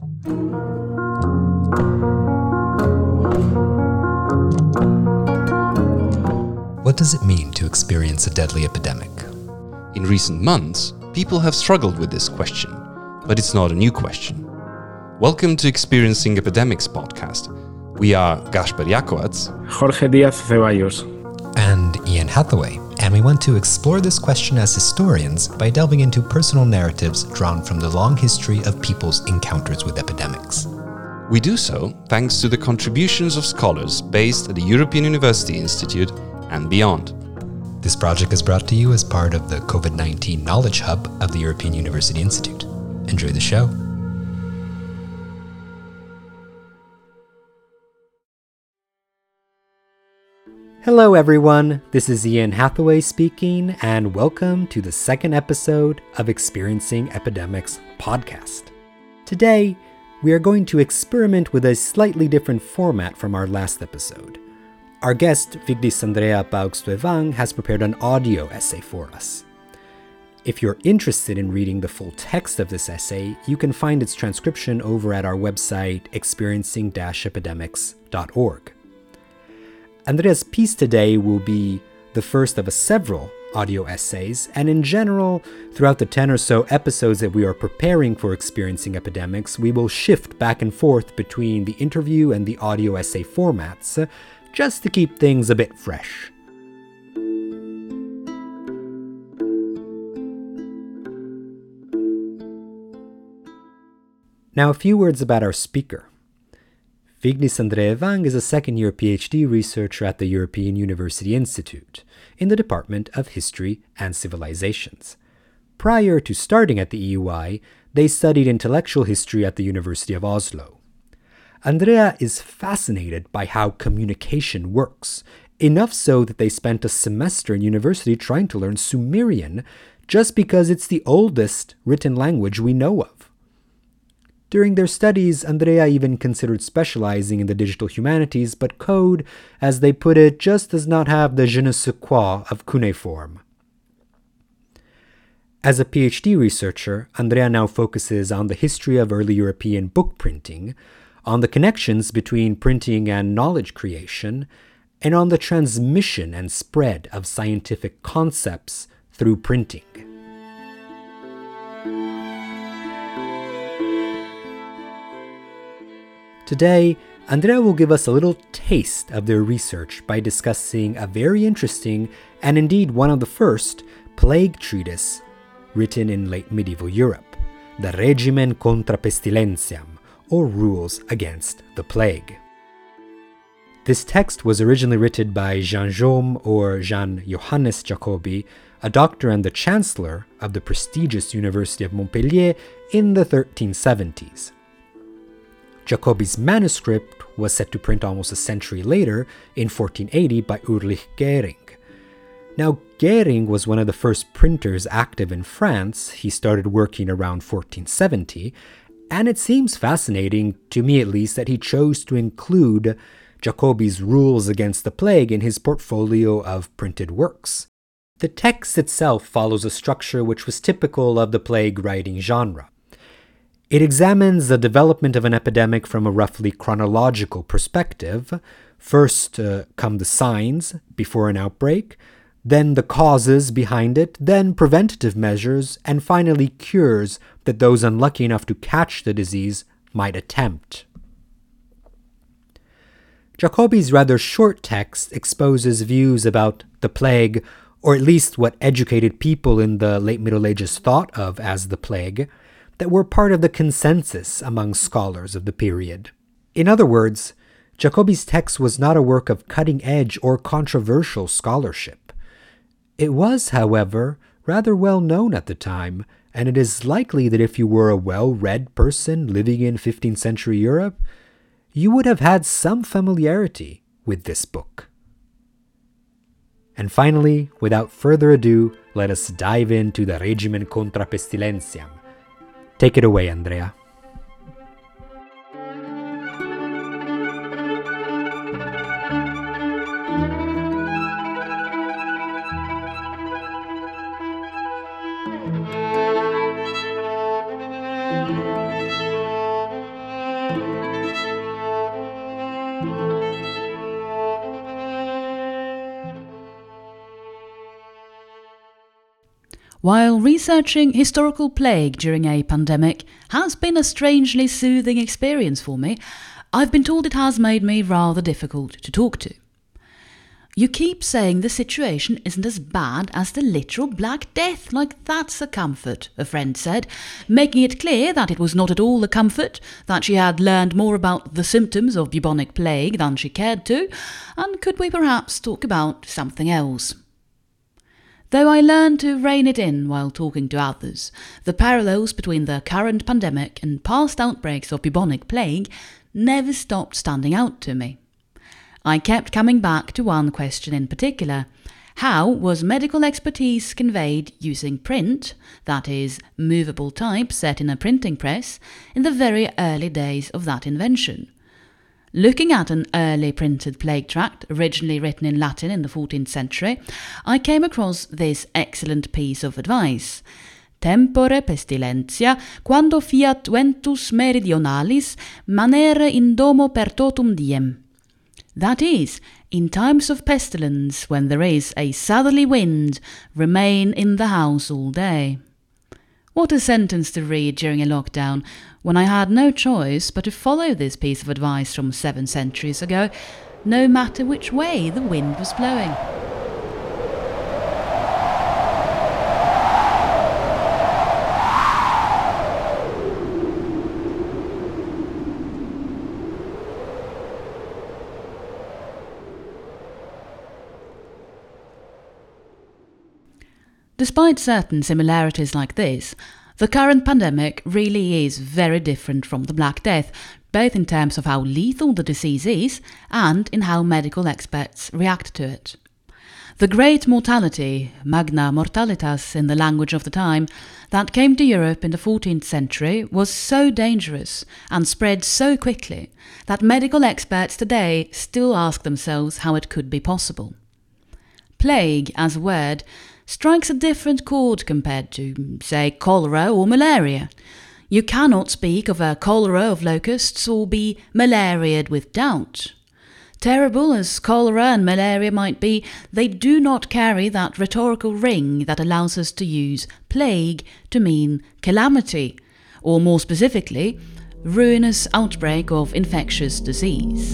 What does it mean to experience a deadly epidemic? In recent months, people have struggled with this question, but it's not a new question. Welcome to Experiencing Epidemics podcast. We are Gaspar Jakowacz, Jorge Díaz Ceballos, and Ian Hathaway, and we want to explore this question as historians by delving into personal narratives drawn from the long history of people's encounters with epidemics. We do so thanks to the contributions of scholars based at the European University Institute and beyond. This project is brought to you as part of the COVID-19 Knowledge Hub of the European University Institute. Enjoy the show. Hello everyone, this is Ian Hathaway speaking, and welcome to the second episode of Experiencing Epidemics podcast. Today, we are going to experiment with a slightly different format from our last episode. Our guest, Vigdis Andrea Baugstø-Vang, has prepared an audio essay for us. If you're interested in reading the full text of this essay, you can find its transcription over at our website, experiencing-epidemics.org. Andrea's piece today will be the first of several audio essays, and in general, throughout the 10 or so episodes that we are preparing for Experiencing Epidemics, we will shift back and forth between the interview and the audio essay formats, just to keep things a bit fresh. Now, a few words about our speaker. Vigdis Andrea Vang is a second-year PhD researcher at the European University Institute in the Department of History and Civilizations. Prior to starting at the EUI, they studied intellectual history at the University of Oslo. Andrea is fascinated by how communication works, enough so that they spent a semester in university trying to learn Sumerian just because it's the oldest written language we know of. During their studies, Andrea even considered specializing in the digital humanities, but code, as they put it, just does not have the je ne sais quoi of cuneiform. As a PhD researcher, Andrea now focuses on the history of early European book printing, on the connections between printing and knowledge creation, and on the transmission and spread of scientific concepts through printing. Today, Andrea will give us a little taste of their research by discussing a very interesting, and indeed one of the first, plague treatise written in late medieval Europe, the Regimen contra Pestilentiam, or Rules Against the Plague. This text was originally written by Jean-Jaume or Jean Johannes Jacobi, a doctor and the chancellor of the prestigious University of Montpellier in the 1370s. Jacobi's manuscript was set to print almost a century later, in 1480, by Ulrich Gering. Now, Gering was one of the first printers active in France. He started working around 1470, and it seems fascinating, to me at least, that he chose to include Jacobi's Rules Against the Plague in his portfolio of printed works. The text itself follows a structure which was typical of the plague writing genre. It examines the development of an epidemic from a roughly chronological perspective. First come the signs before an outbreak, then the causes behind it, then preventative measures, and finally cures that those unlucky enough to catch the disease might attempt. Jacobi's rather short text exposes views about the plague, or at least what educated people in the late Middle Ages thought of as the plague, that were part of the consensus among scholars of the period. In other words, Jacobi's text was not a work of cutting-edge or controversial scholarship. It was, however, rather well known at the time, and it is likely that if you were a well-read person living in 15th century Europe, you would have had some familiarity with this book. And finally, without further ado, let us dive into the Regimen contra Pestilentiam. Take it away, Andrea. While researching historical plague during a pandemic has been a strangely soothing experience for me, I've been told it has made me rather difficult to talk to. You keep saying the situation isn't as bad as the literal Black Death, like that's a comfort, a friend said, making it clear that it was not at all a comfort, that she had learned more about the symptoms of bubonic plague than she cared to, and could we perhaps talk about something else? Though I learned to rein it in while talking to others, the parallels between the current pandemic and past outbreaks of bubonic plague never stopped standing out to me. I kept coming back to one question in particular. How was medical expertise conveyed using print, that is, movable type set in a printing press, in the very early days of that invention? Looking at an early printed plague tract, originally written in Latin in the 14th century, I came across this excellent piece of advice. Tempore pestilentia, quando fiat ventus meridionalis, manere in domo per totum diem. That is, in times of pestilence, when there is a southerly wind, remain in the house all day. What a sentence to read during a lockdown, when I had no choice but to follow this piece of advice from 7 centuries ago, no matter which way the wind was blowing. Despite certain similarities like this, the current pandemic really is very different from the Black Death, both in terms of how lethal the disease is and in how medical experts react to it. The great mortality, magna mortalitas in the language of the time, that came to Europe in the 14th century was so dangerous and spread so quickly that medical experts today still ask themselves how it could be possible. Plague, as a word, strikes a different chord compared to, say, cholera or malaria. You cannot speak of a cholera of locusts or be malariaed with doubt. Terrible as cholera and malaria might be, they do not carry that rhetorical ring that allows us to use plague to mean calamity, or more specifically, ruinous outbreak of infectious disease.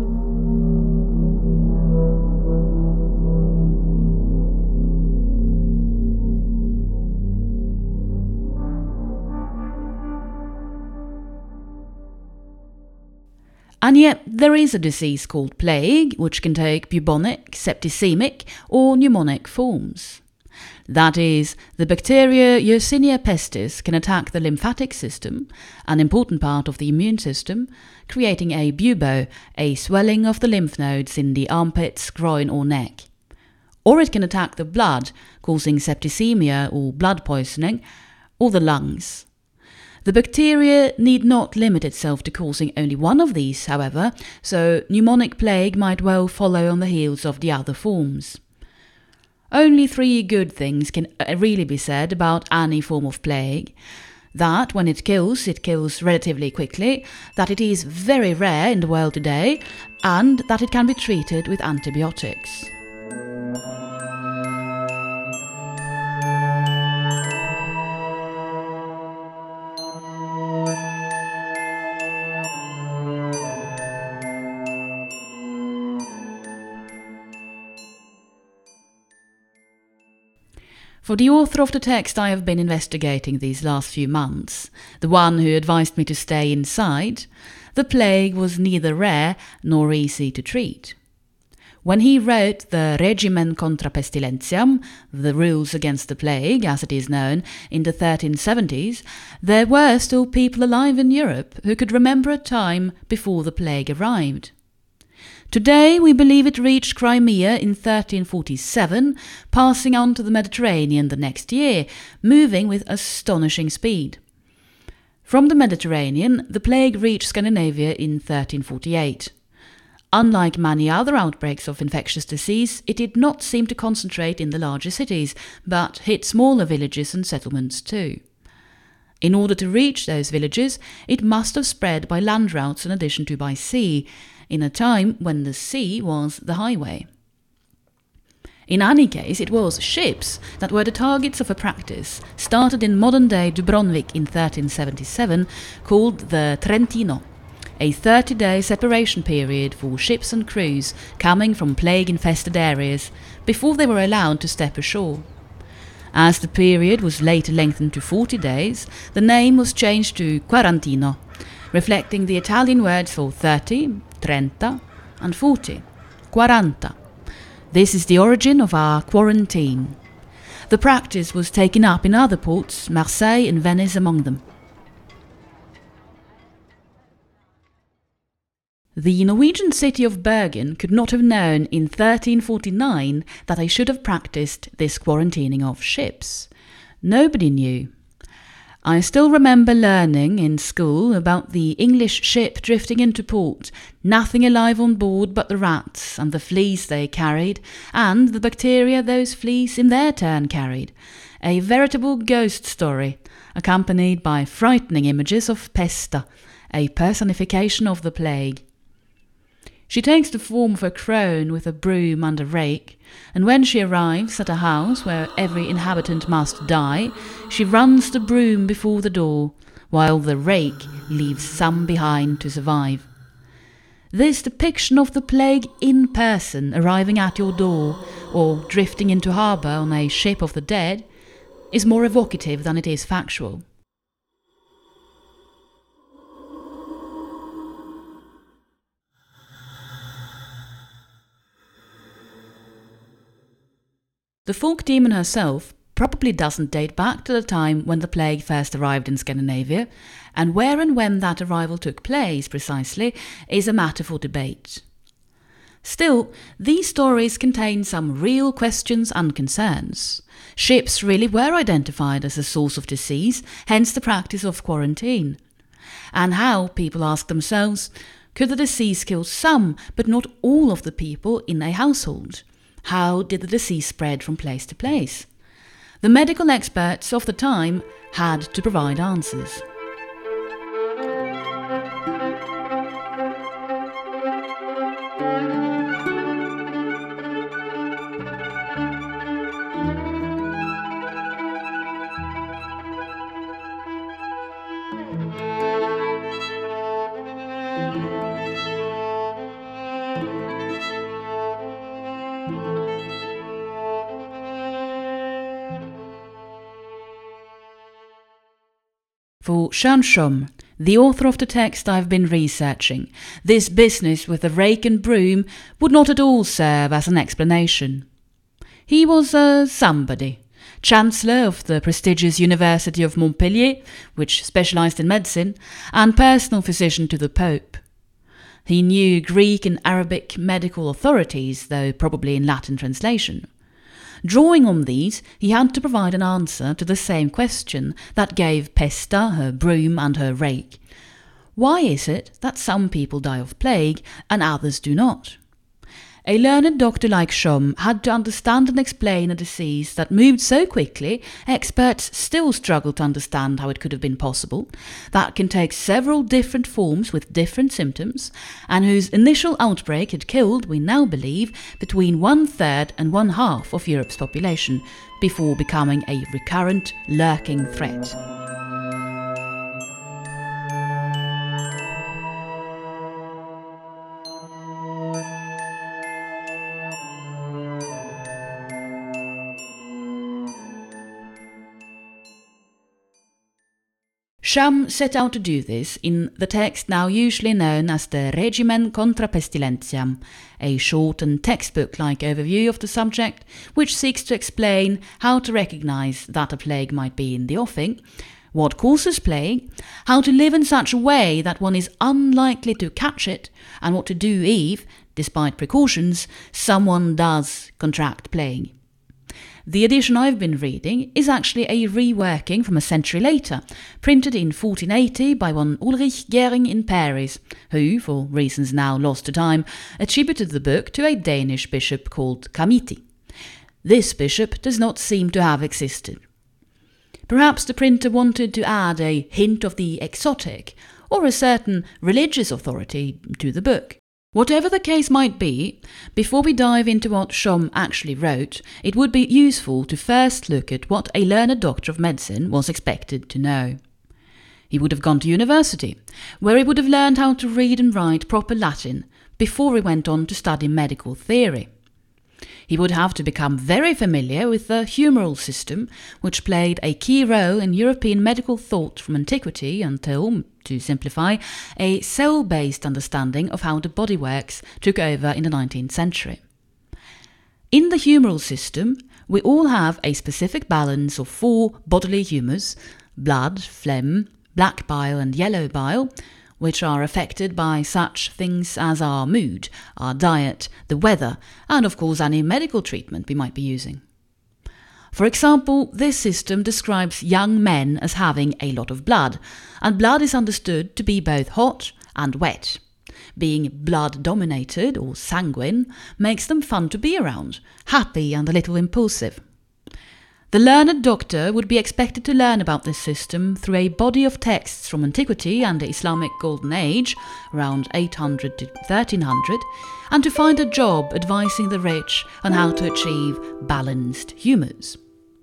And yet there is a disease called plague, which can take bubonic, septicemic or pneumonic forms. That is, the bacteria Yersinia pestis can attack the lymphatic system, an important part of the immune system, creating a bubo, a swelling of the lymph nodes in the armpits, groin or neck. Or it can attack the blood, causing septicemia or blood poisoning, or the lungs. The bacteria need not limit itself to causing only one of these, however, so pneumonic plague might well follow on the heels of the other forms. Only 3 good things can really be said about any form of plague. That when it kills relatively quickly, that it is very rare in the world today, and that it can be treated with antibiotics. For the author of the text I have been investigating these last few months, the one who advised me to stay inside, the plague was neither rare nor easy to treat. When he wrote the Regimen contra pestilentiam, the rules against the plague, as it is known, in the 1370s, there were still people alive in Europe who could remember a time before the plague arrived. Today we believe it reached Crimea in 1347, passing on to the Mediterranean the next year, moving with astonishing speed. From the Mediterranean, the plague reached Scandinavia in 1348. Unlike many other outbreaks of infectious disease, it did not seem to concentrate in the larger cities, but hit smaller villages and settlements too. In order to reach those villages, it must have spread by land routes in addition to by sea, in a time when the sea was the highway. In any case, it was ships that were the targets of a practice started in modern-day Dubrovnik in 1377 called the Trentino, a 30-day separation period for ships and crews coming from plague-infested areas before they were allowed to step ashore. As the period was later lengthened to 40 days, the name was changed to Quarantino, reflecting the Italian words for 30, trenta, and 40, quaranta. This is the origin of our quarantine. The practice was taken up in other ports, Marseille and Venice among them. The Norwegian city of Bergen could not have known in 1349 that they should have practiced this quarantining of ships. Nobody knew. I still remember learning in school about the English ship drifting into port, nothing alive on board but the rats and the fleas they carried, and the bacteria those fleas in their turn carried. A veritable ghost story, accompanied by frightening images of Pesta, a personification of the plague. She takes the form of a crone with a broom and a rake, and when she arrives at a house where every inhabitant must die, she runs the broom before the door, while the rake leaves some behind to survive. This depiction of the plague in person arriving at your door, or drifting into harbour on a ship of the dead, is more evocative than it is factual. The folk demon herself probably doesn't date back to the time when the plague first arrived in Scandinavia, and where and when that arrival took place precisely is a matter for debate. Still, these stories contain some real questions and concerns. Ships really were identified as a source of disease, hence the practice of quarantine. And how, people ask themselves, could the disease kill some but not all of the people in a household? How did the disease spread from place to place? The medical experts of the time had to provide answers. For Sjern Schom, the author of the text I've been researching, this business with the rake and broom would not at all serve as an explanation. He was a somebody, Chancellor of the prestigious University of Montpellier, which specialised in medicine, and personal physician to the Pope. He knew Greek and Arabic medical authorities, though probably in Latin translation. Drawing on these, he had to provide an answer to the same question that gave Pesta her broom and her rake. Why is it that some people die of plague and others do not? A learned doctor like Schom had to understand and explain a disease that moved so quickly, experts still struggle to understand how it could have been possible, that can take several different forms with different symptoms, and whose initial outbreak had killed, we now believe, between 1/3 and 1/2 of Europe's population, before becoming a recurrent, lurking threat. Scham set out to do this in the text now usually known as the Regimen contra Pestilentiam, a short and textbook-like overview of the subject, which seeks to explain how to recognise that a plague might be in the offing, what causes plague, how to live in such a way that one is unlikely to catch it, and what to do if, despite precautions, someone does contract plague. The edition I've been reading is actually a reworking from a century later, printed in 1480 by one Ulrich Gering in Paris, who, for reasons now lost to time, attributed the book to a Danish bishop called Kamiti. This bishop does not seem to have existed. Perhaps the printer wanted to add a hint of the exotic, or a certain religious authority to the book. Whatever the case might be, before we dive into what Schom actually wrote, it would be useful to first look at what a learned doctor of medicine was expected to know. He would have gone to university, where he would have learned how to read and write proper Latin before he went on to study medical theory. He would have to become very familiar with the humoral system, which played a key role in European medical thought from antiquity until, to simplify, a cell-based understanding of how the body works took over in the 19th century. In the humoral system, we all have a specific balance of 4 bodily humours: blood, phlegm, black bile and yellow bile, which are affected by such things as our mood, our diet, the weather, and of course any medical treatment we might be using. For example, this system describes young men as having a lot of blood, and blood is understood to be both hot and wet. Being blood-dominated, or sanguine, makes them fun to be around, happy and a little impulsive. The learned doctor would be expected to learn about this system through a body of texts from antiquity and the Islamic Golden Age, around 800 to 1300, and to find a job advising the rich on how to achieve balanced humours.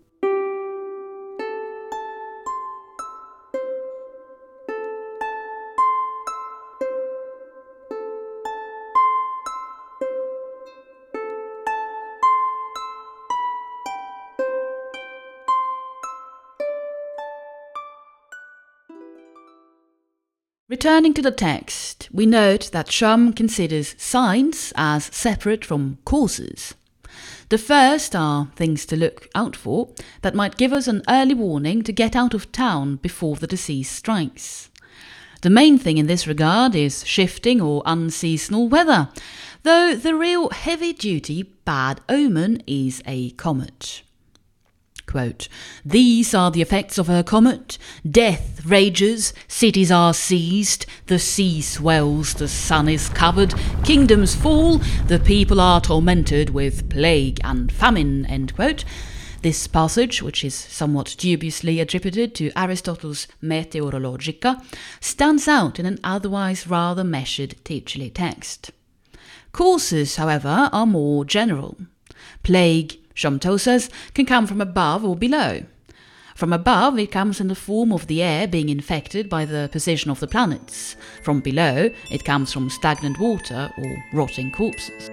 Returning to the text, we note that Schom considers signs as separate from causes. The first are things to look out for that might give us an early warning to get out of town before the disease strikes. The main thing in this regard is shifting or unseasonal weather, though the real heavy-duty bad omen is a comet. Quote, "These are the effects of her comet. Death rages, cities are seized, the sea swells, the sun is covered, kingdoms fall, the people are tormented with plague and famine." End quote. This passage, which is somewhat dubiously attributed to Aristotle's Meteorologica, stands out in an otherwise rather measured teacherly text. Causes, however, are more general. Plague, Schom tells us, can come from above or below. From above, it comes in the form of the air being infected by the position of the planets. From below, it comes from stagnant water or rotting corpses.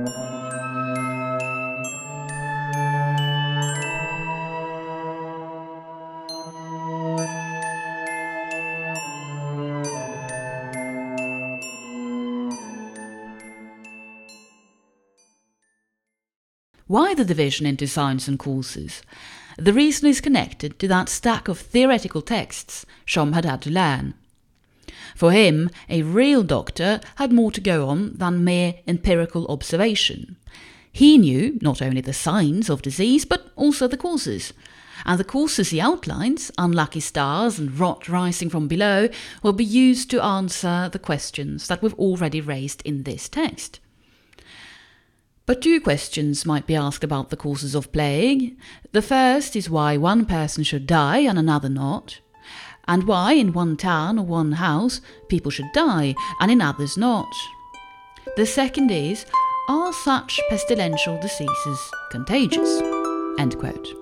Why the division into signs and causes? The reason is connected to that stack of theoretical texts Schom had to learn. For him, a real doctor had more to go on than mere empirical observation. He knew not only the signs of disease, but also the causes. And the causes he outlines, unlucky stars and rot rising from below, will be used to answer the questions that we've already raised in this text. But 2 questions might be asked about the causes of plague. The first is why one person should die and another not, and why in one town or one house people should die and in others not. The second is, are such pestilential diseases contagious? End quote.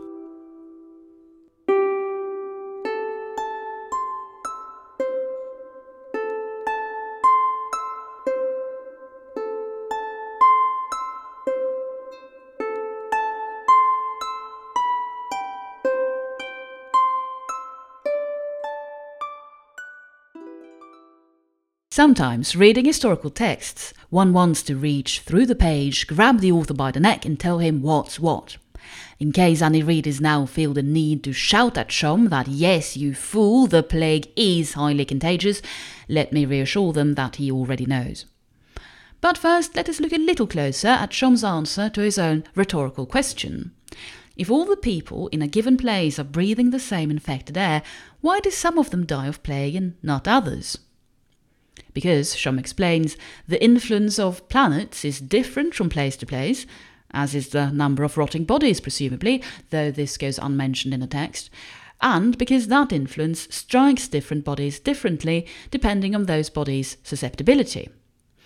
Sometimes, reading historical texts, one wants to reach through the page, grab the author by the neck and tell him what's what. In case any readers now feel the need to shout at Schom that yes, you fool, the plague is highly contagious, let me reassure them that he already knows. But first, let us look a little closer at Schom's answer to his own rhetorical question. If all the people in a given place are breathing the same infected air, why do some of them die of plague and not others? Because, Schom explains, the influence of planets is different from place to place, as is the number of rotting bodies presumably, though this goes unmentioned in the text, and because that influence strikes different bodies differently depending on those bodies' susceptibility.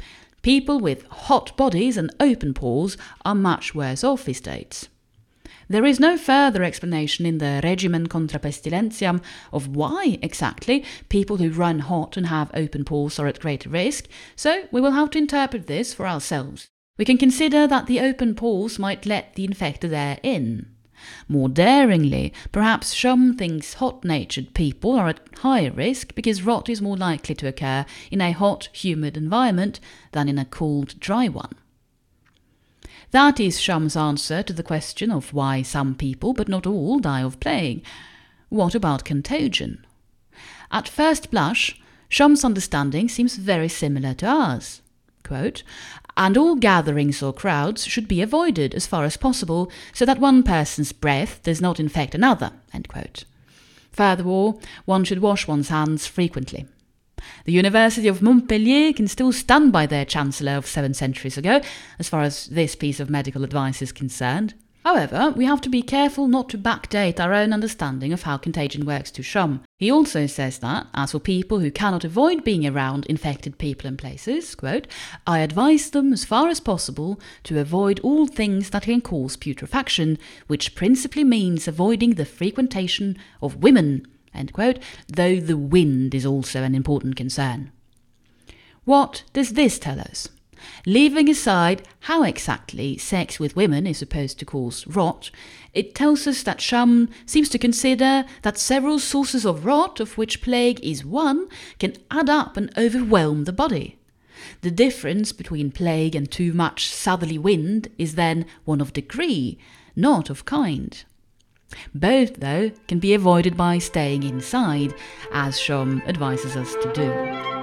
People with hot bodies and open pores are much worse off, he states. There is no further explanation in the Regimen contra Pestilentiam of why exactly people who run hot and have open pores are at greater risk, so we will have to interpret this for ourselves. We can consider that the open pores might let the infected air in. More daringly, perhaps Schum thinks hot-natured people are at higher risk because rot is more likely to occur in a hot, humid environment than in a cold, dry one. That is Schum's answer to the question of why some people, but not all, die of plague. What about contagion? At first blush, Schum's understanding seems very similar to ours. Quote, "And all gatherings or crowds should be avoided as far as possible so that one person's breath does not infect another." End quote. Furthermore, one should wash one's hands frequently. The University of Montpellier can still stand by their chancellor of 7 centuries ago, as far as this piece of medical advice is concerned. However, we have to be careful not to backdate our own understanding of how contagion works to Schum. He also says that, as for people who cannot avoid being around infected people and places, quote, "I advise them as far as possible to avoid all things that can cause putrefaction, which principally means avoiding the frequentation of women," end quote, though the wind is also an important concern. What does this tell us? Leaving aside how exactly sex with women is supposed to cause rot, it tells us that Schum seems to consider that several sources of rot, of which plague is one, can add up and overwhelm the body. The difference between plague and too much southerly wind is then one of degree, not of kind. Both, though, can be avoided by staying inside, as Schum advises us to do.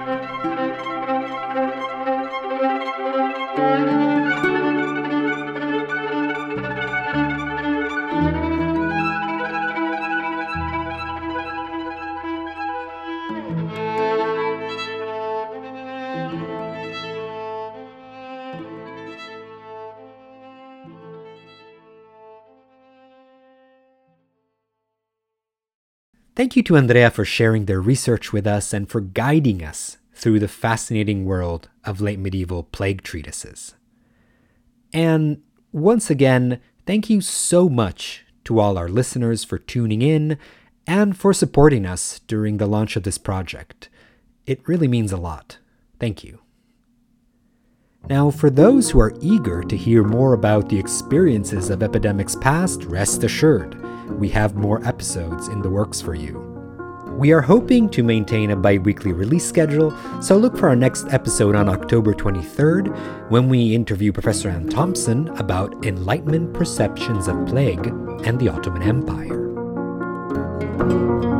Thank you to Andrea for sharing their research with us and for guiding us through the fascinating world of late medieval plague treatises. And once again, thank you so much to all our listeners for tuning in and for supporting us during the launch of this project. It really means a lot. Thank you. Now, for those who are eager to hear more about the experiences of epidemics past, rest assured, we have more episodes in the works for you. We are hoping to maintain a bi-weekly release schedule, so look for our next episode on October 23rd, when we interview Professor Anne Thompson about Enlightenment perceptions of plague and the Ottoman Empire.